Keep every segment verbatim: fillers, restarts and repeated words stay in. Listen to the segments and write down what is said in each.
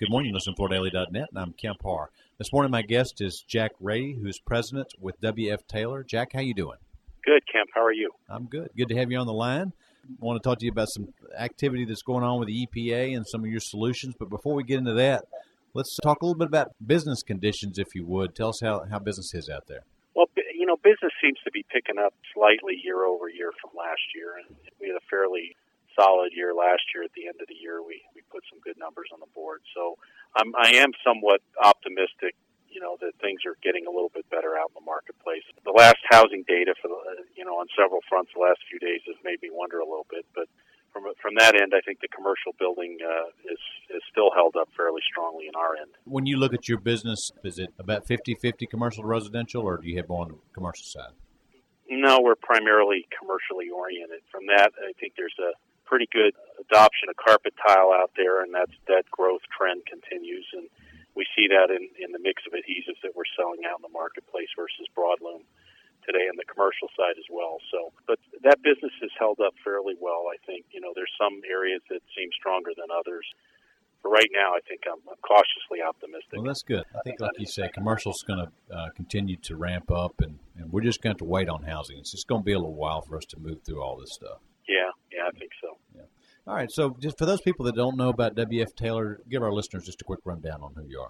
Good morning, listen to Florida Daily dot net, and I'm Kemp Harr. This morning, my guest is Jack Rady, who's president with W F. Taylor. Jack, how you doing? Good, Kemp. How are you? I'm good. Good to have you on the line. I want to talk to you about some activity that's going on with the E P A and some of your solutions. But before we get into that, let's talk a little bit about business conditions, if you would. Tell us how, how business is out there. Well, you know, business seems to be picking up slightly year over year from last year. And we had a fairly solid year last year. At the end of the year, we, we put some good numbers on the board. So I'm, I am somewhat optimistic, you know, that things are getting a little bit better out in the marketplace. The last housing data for the, you know, on several fronts the last few days has made me wonder a little bit. But from from that end, I think the commercial building uh, is, is still held up fairly strongly in our end. When you look at your business, is it about fifty-fifty commercial to residential, or do you have more on the commercial side? No, we're primarily commercially oriented. From that, I think there's a pretty good adoption of carpet tile out there, and that's, that growth trend continues. And we see that in, in the mix of adhesives that we're selling out in the marketplace versus broadloom today on the commercial side as well. So, but that business has held up fairly well. I think, you know, there's some areas that seem stronger than others. But right now, I think I'm, I'm cautiously optimistic. Well, that's good. I think, like you said, commercial's going to uh, continue to ramp up, and, and we're just going to have to wait on housing. It's just going to be a little while for us to move through all this stuff. Yeah, yeah, I think so. Yeah. All right, so just for those people that don't know about W F. Taylor, give our listeners just a quick rundown on who you are.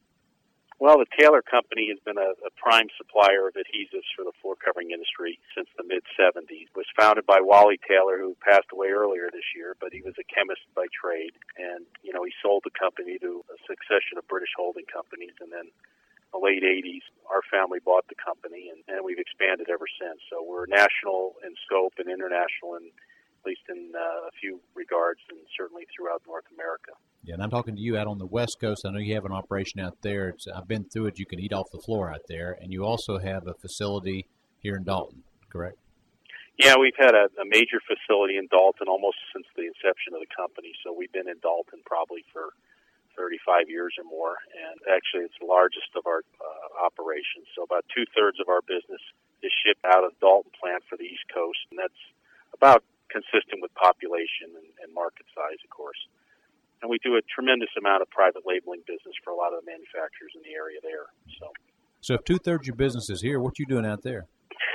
Well, the Taylor Company has been a, a prime supplier of adhesives for the floor covering industry since the mid-seventies. It was founded by Wally Taylor, who passed away earlier this year, but he was a chemist by trade. And, you know, he sold the company to a succession of British holding companies. And then in the late eighties, our family bought the company, and, and we've expanded ever since. So we're national in scope and international in at least in uh, a few regards, and certainly throughout North America. Yeah, and I'm talking to you out on the West Coast. I know you have an operation out there. It's, I've been through it. You can eat off the floor out there. And you also have a facility here in Dalton, correct? Yeah, we've had a, a major facility in Dalton almost since the inception of the company. So we've been in Dalton probably for thirty-five years or more. And actually, it's the largest of our uh, operations. So about two-thirds of our business is shipped out of Dalton plant for the East Coast. And that's about consistent with population and, and market size, of course. And we do a tremendous amount of private labeling business for a lot of the manufacturers in the area there. So, so if two-thirds of your business is here, what are you doing out there?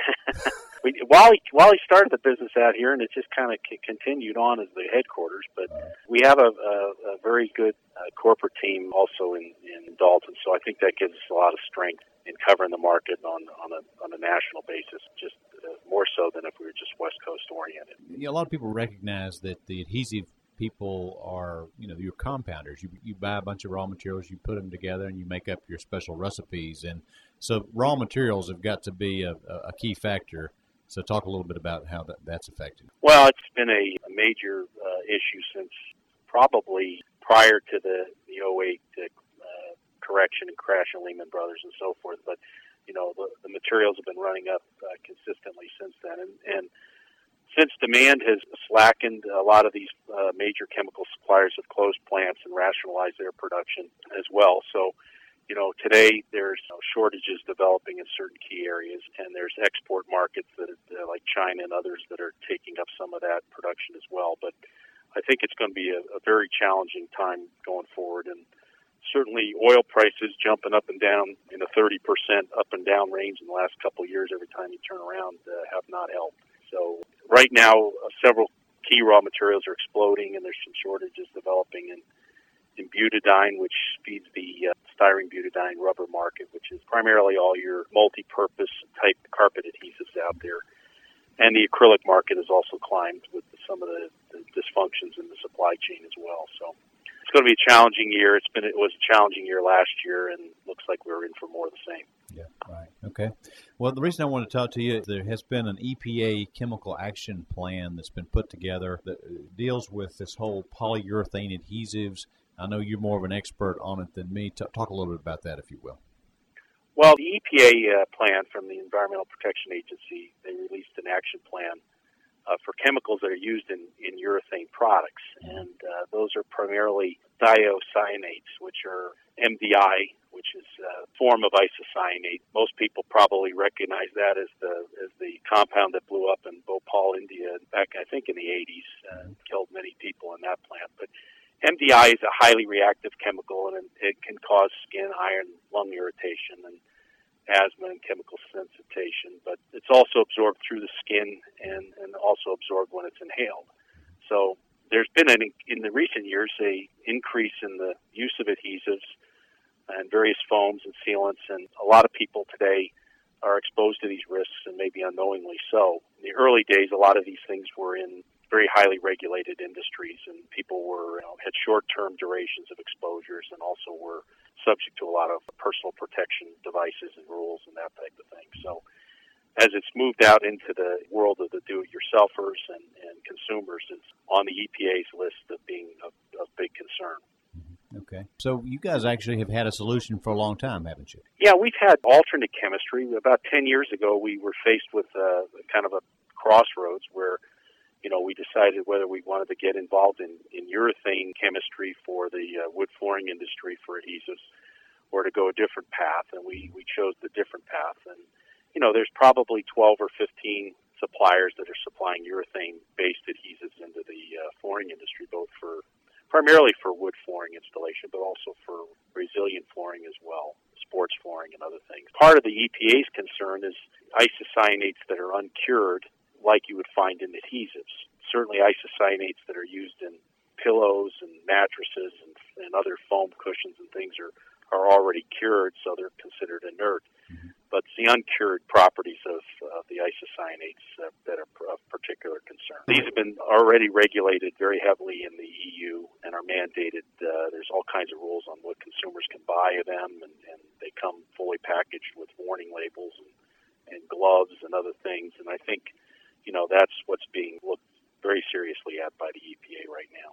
we, Wally, Wally started the business out here, and it just kind of c- continued on as the headquarters. But we have a, a, a very good uh, corporate team also in, in Dalton, so I think that gives us a lot of strength in covering the market on, on, a, on a national basis, just uh, more so than if we were just West Coast oriented. You know, a lot of people recognize that the adhesive people are, you know, your compounders. You you buy a bunch of raw materials, you put them together, and you make up your special recipes. And so raw materials have got to be a, a key factor. So talk a little bit about how that, that's affected. Well, it's been a, a major uh, issue since probably prior to the, the oh eight uh, correction and crash in Lehman Brothers and so forth. But, you know, the, the materials have been running up uh, consistently since then. And, and since demand has slackened, a lot of these uh, major chemical suppliers have closed plants and rationalized their production as well. So, you know, today there's you know, shortages developing in certain key areas, and there's export markets that are, uh, like China and others that are taking up some of that production as well. But I think it's going to be a, a very challenging time going forward. And certainly oil prices jumping up and down in a thirty percent up and down range in the last couple of years every time you turn around uh, have not helped. So right now, uh, several key raw materials are exploding, and there's some shortages developing in, in butadiene, which feeds the uh, styrene butadiene rubber market, which is primarily all your multi-purpose type carpet adhesives out there. And the acrylic market has also climbed with some of the, the dysfunctions in the supply chain as well. So it's going to be a challenging year. It's been it was a challenging year last year, and looks like we're in for more of the same. Yeah, right. Okay. Well, the reason I want to talk to you, there has been an E P A chemical action plan that's been put together that deals with this whole polyurethane adhesives. I know you're more of an expert on it than me. Talk a little bit about that, if you will. Well, the E P A uh, plan from the Environmental Protection Agency, they released an action plan uh, for chemicals that are used in, in urethane products. And uh, those are primarily thiocyanates, which are M D I, which is a form of isocyanate. Most people probably recognize that as the as the compound that blew up in Bhopal, India, back, I think, in the eighties, uh, killed many people in that plant. But M D I is a highly reactive chemical, and it can cause skin, eye, and lung irritation, and asthma and chemical sensitization, but it's also absorbed through the skin and, and also absorbed when it's inhaled. So there's been, an, in the recent years, a increase in the use of adhesives and various foams and sealants, and a lot of people today are exposed to these risks, and maybe unknowingly so. In the early days, a lot of these things were in very highly regulated industries, and people were you know, had short-term durations of exposures, and also were subject to a lot of personal protection devices and rules and that type of thing. So as it's moved out into the world of the do-it-yourselfers and, and consumers, it's on the E P A's list of being of, of big concern. Okay. So you guys actually have had a solution for a long time, haven't you? Yeah, we've had alternate chemistry. About ten years ago, we were faced with uh, kind of a crossroads where you know, we decided whether we wanted to get involved in, in urethane chemistry for the uh, wood flooring industry for adhesives or to go a different path, and we, we chose the different path. And, you know, there's probably twelve or fifteen suppliers that are supplying urethane-based adhesives into the uh, flooring industry, both for primarily for wood flooring installation, but also for resilient flooring as well, sports flooring and other things. Part of the E P A's concern is isocyanates that are uncured, like you would find in adhesives. Certainly isocyanates that are used in pillows and mattresses and, and other foam cushions and things are, are already cured, so they're considered inert. Mm-hmm. But it's the uncured properties of uh, the isocyanates uh, that are of particular concern. These have been already regulated very heavily in the E U and are mandated. Uh, there's all kinds of rules on what consumers can buy of them, and, and they come fully packaged with warning labels and, and gloves and other things. And I think you know, that's what's being looked very seriously at by the E P A right now.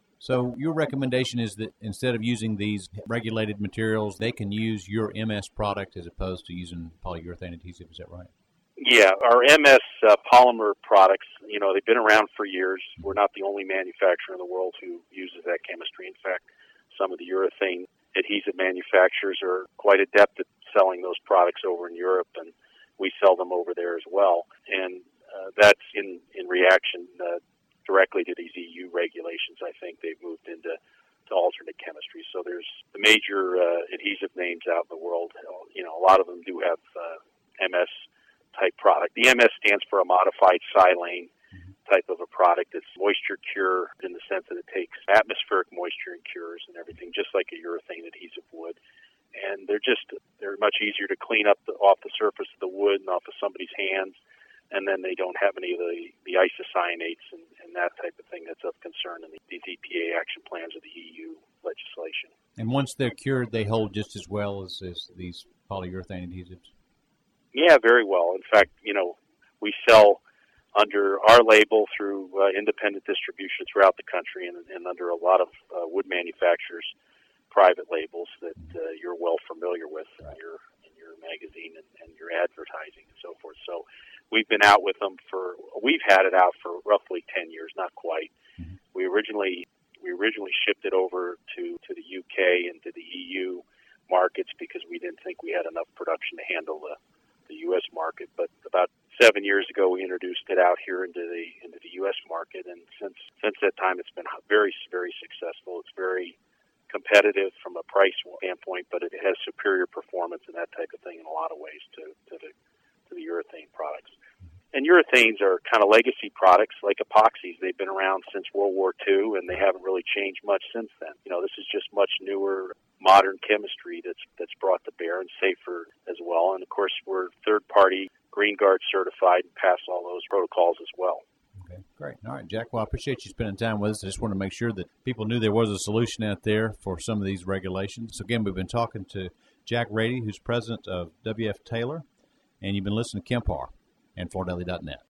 So your recommendation is that instead of using these regulated materials, they can use your M S product as opposed to using polyurethane adhesive. Is that right? Yeah, our M S uh, polymer products, you know, they've been around for years. We're not the only manufacturer in the world who uses that chemistry. In fact, some of the urethane adhesive manufacturers are quite adept at selling those products over in Europe, and we sell them over there as well. And Uh, that's in, in reaction uh, directly to these E U regulations. I think they've moved into to alternate chemistry. So there's the major uh, adhesive names out in the world. You know, a lot of them do have uh, M S-type product. The M S stands for a modified silane type of a product. It's moisture cure in the sense that it takes atmospheric moisture and cures and everything, just like a urethane adhesive would. And they're just, they're much easier to clean up the, off the surface of the wood and off of somebody's hands. And then they don't have any of the, the isocyanates and, and that type of thing that's of concern in the, these E P A action plans of the E U legislation. And once they're cured, they hold just as well as, as these polyurethane adhesives? Yeah, very well. In fact, you know, we sell under our label through uh, independent distribution throughout the country and, and under a lot of uh, wood manufacturers' private labels that uh, you're well familiar with in your, in your magazine and, and your advertising and so forth. So we've been out with them for, we've had it out for roughly ten years, not quite. Mm-hmm. We originally we originally shipped it over to, to the U K and to the E U markets because we didn't think we had enough production to handle the, the U S market. But about seven years ago, we introduced it out here into the into the U S market, and since since that time, it's been very, very successful. It's very competitive from a price standpoint, but it has superior performance and that type of thing in a lot of ways to, to the to the urethane products. And urethanes are kind of legacy products like epoxies. They've been around since World War Two, and they haven't really changed much since then. You know, this is just much newer, modern chemistry that's that's brought to bear and safer as well. And, of course, we're third-party Green Guard certified and pass all those protocols as well. Okay, great. All right, Jack, well, I appreciate you spending time with us. I just want to make sure that people knew there was a solution out there for some of these regulations. So, again, we've been talking to Jack Rady, who's president of W F Taylor, and you've been listening to Kemp Harr and Florida Daily dot net.